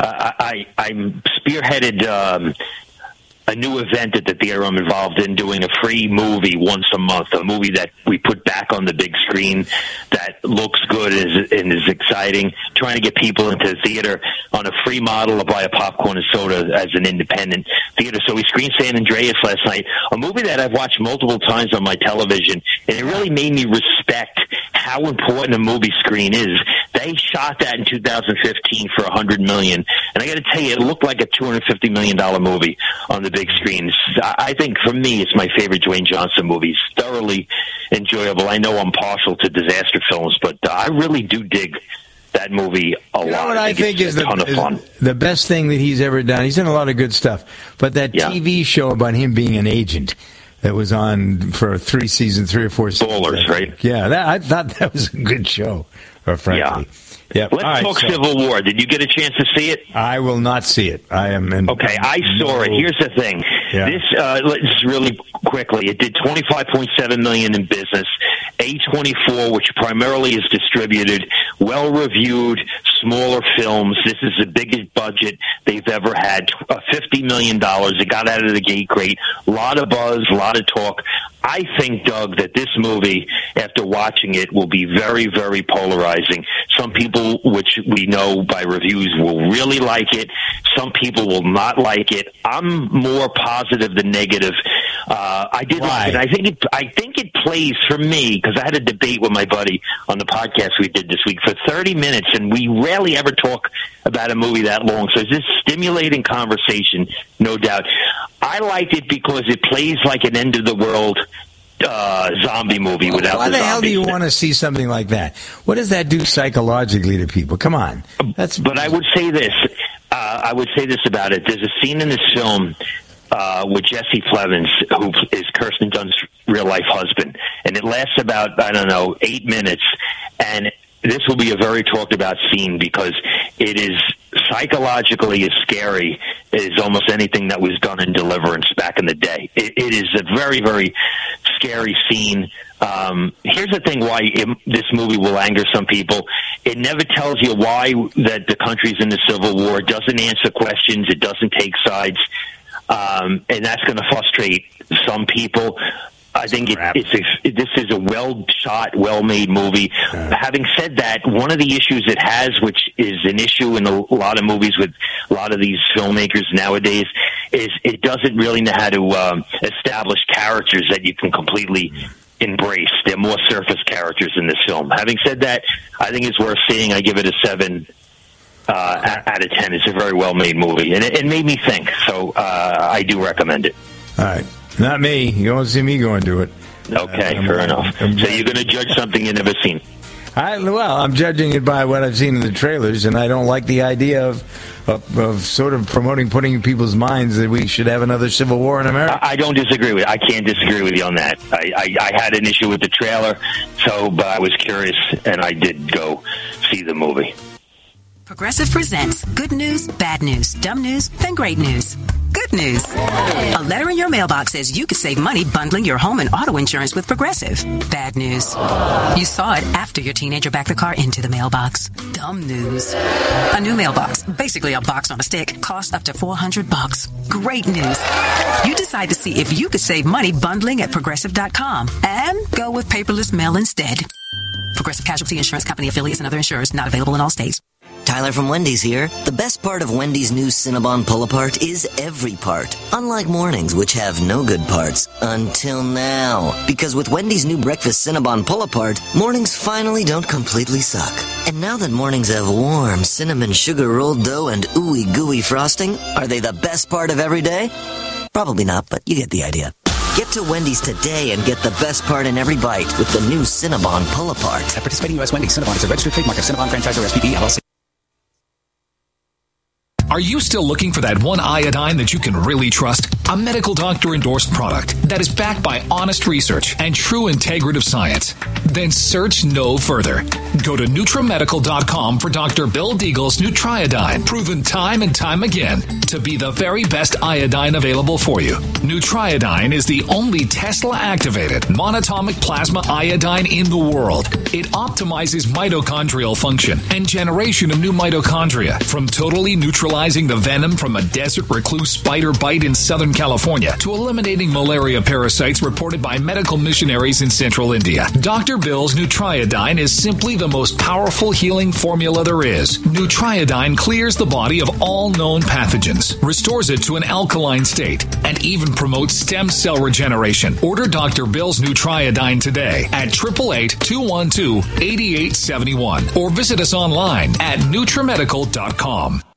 I I spearheaded. Um, a new event at the theater I'm involved in, doing a free movie once a month, a movie that we put back on the big screen that looks good and is, and is exciting, trying to get people into the theater on a free model to buy a popcorn and soda as an independent theater. So we screened San Andreas last night, a movie that I've watched multiple times on my television, and it really made me respect how important a movie screen is. They shot that in two thousand fifteen for one hundred million dollars, and I got to tell you, it looked like a two hundred fifty million dollars movie on the big screen. I think, for me, it's my favorite Dwayne Johnson movie. It's thoroughly enjoyable. I know I'm partial to disaster films, but uh, I really do dig that movie a
you
lot.
Know what I, I think, think is, the,
ton of fun.
is the best thing that he's ever done. He's done a lot of good stuff, but that yeah. T V show about him being an agent that was on for three seasons, three or four seasons.
Ballers, right?
Yeah, that, I thought that was a good show, or frankly.
Yeah.
Yep.
Let's
right,
talk
so
Civil War. Did you get a chance to see it?
I will not see it. I am in.
Okay, I saw
no,
it. Here's the thing.
Yeah.
This, uh, let's really quickly. It did twenty-five point seven million dollars in business. A twenty-four, which primarily is distributed well-reviewed, smaller films. This is the biggest budget they've ever had, uh, fifty million dollars. It got out of the gate great. A lot of buzz, a lot of talk. I think, Doug, that this movie, after watching it, will be very, very polarizing. Some people, which we know by reviews, will really like it. Some people will not like it. I'm more positive than negative. Uh, I did like it. I think it. I think it plays for me, because I had a debate with my buddy on the podcast we did this week for thirty minutes, and we rarely ever talk about a movie that long. So it's this stimulating conversation, no doubt. I liked it because it plays like an end of the world uh, zombie movie without
Why
the,
the hell do
zombies.
you want to see something like that? What does that do psychologically to people? Come on. That's.
But I would say this. Uh, I would say this about it. There's a scene in this film uh, with Jesse Plemons, who is Kirsten Dunst's real-life husband, and it lasts about, I don't know, eight minutes, and this will be a very talked-about scene because it is psychologically as scary as almost anything that was done in Deliverance back in the day. It, it is a very, very scary scene. Um, here's the thing why it, this movie will anger some people. It never tells you why that the country's in the Civil War. It doesn't answer questions. It doesn't take sides. Um, and that's going to frustrate some people. I think it, it's a, it, this is a well-shot, well-made movie. Uh, Having said that, one of the issues it has, which is an issue in a lot of movies with a lot of these filmmakers nowadays, is it doesn't really know how to um, establish characters that you can completely embrace. They're more surface characters in this film. Having said that, I think it's worth seeing. I give it a seven uh, out of ten. It's a very well-made movie, and it, it made me think, so uh, I do recommend it.
All right. Not me. You won't see me go and do it.
Okay,
uh,
fair enough.
I'm,
so you're going to judge something you've never seen?
I, well, I'm judging it by what I've seen in the trailers, and I don't like the idea of, of, of sort of promoting, putting in people's minds that we should have another Civil War in America.
I, I don't disagree with. I can't disagree with you on that. I, I, I had an issue with the trailer, so but I was curious, and I did go see the movie.
Progressive presents good news, bad news, dumb news, and great news. Good news. A letter in your mailbox says you could save money bundling your home and auto insurance with Progressive. Bad news. You saw it after your teenager backed the car into the mailbox. Dumb news. A new mailbox, basically a box on a stick, costs up to four hundred bucks. Great news. You decide to see if you could save money bundling at Progressive dot com and go with paperless mail instead. Progressive Casualty Insurance Company affiliates and other insurers not available in all states.
Tyler from Wendy's here. The best part of Wendy's new Cinnabon Pull-Apart is every part. Unlike mornings, which have no good parts. Until now. Because with Wendy's new breakfast Cinnabon Pull-Apart, mornings finally don't completely suck. And now that mornings have warm cinnamon sugar rolled dough and ooey gooey frosting, are they the best part of every day? Probably not, but you get the idea. Get to Wendy's today and get the best part in every bite with the new Cinnabon Pull-Apart.
At participating U S Wendy's, Cinnabon is a registered trademark of Cinnabon Franchise or S P B L L C.
Are you still looking for that one iodine that you can really trust? A medical doctor endorsed product that is backed by honest research and true integrative science? Then search no further. Go to NutriMedical dot com for Doctor Bill Deagle's Nutriodine, proven time and time again to be the very best iodine available for you. Nutriodine is the only Tesla-activated monatomic plasma iodine in the world. It optimizes mitochondrial function and generation of new mitochondria from totally neutralizing the venom from a desert recluse spider bite in Southern California to eliminating malaria parasites reported by medical missionaries in central India. Doctor Bill's Nutriodine is simply the most powerful healing formula there is. Nutriodine clears the body of all known pathogens, restores it to an alkaline state, and even promotes stem cell regeneration. Order Doctor Bill's Nutriodine today at eight eight eight, two one two, eight eight seven one or visit us online at NutriMedical dot com.